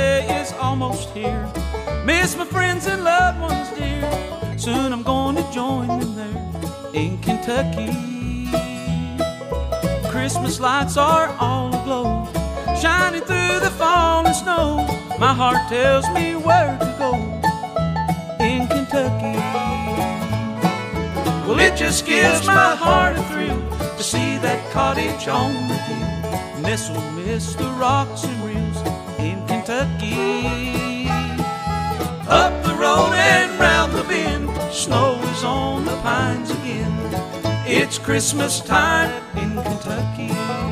day is almost here. Miss my friends and loved ones dear. Soon I'm going to join them there in Kentucky. Christmas lights are all aglow, shining through the falling snow. My heart tells me where to go in Kentucky. Well, it just gives my heart a thrill to see that cottage on the hill, nestled midst the rocks and rills in Kentucky. Up the road and round the bend, snow is on the pines again. It's Christmas time in Kentucky.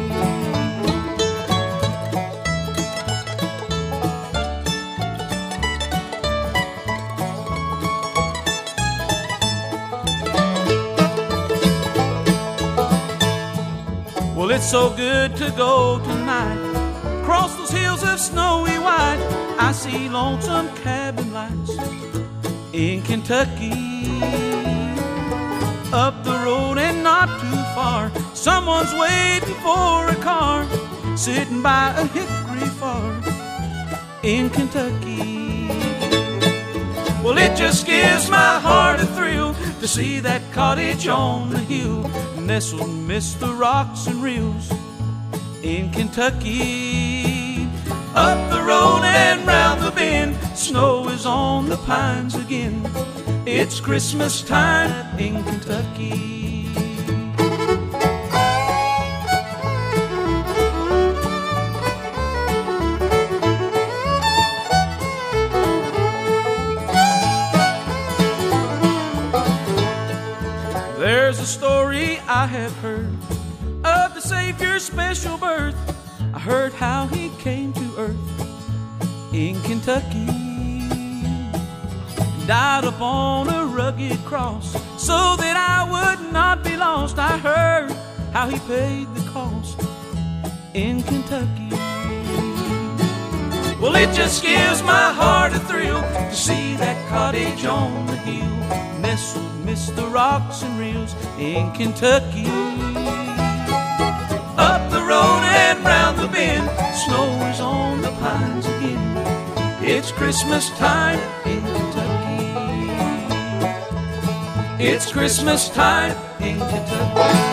Well, it's so good to go tonight, cross those hills of snowy white. I see lonesome cabin lights in Kentucky. Up the road and not too far, someone's waiting for a car, sitting by a hickory farm in Kentucky. Well, it just gives my heart a thrill to see that cottage on the hill, nestled midst the rocks and rills in Kentucky. Up the road and round the bend, snow is on the pines again. It's Christmas time in Kentucky. There's a story I have heard of the Savior's special birth. I heard how he came to earth in Kentucky, died upon a rugged cross so that I would not be lost. I heard how he paid the cost in Kentucky. Well, it just gives my heart a thrill to see that cottage on the hill, nestled midst the rocks and rills in Kentucky. Up the road and round the bend, snow is on the pines again. It's Christmas time in Kentucky. It's Christmas time in Kentucky.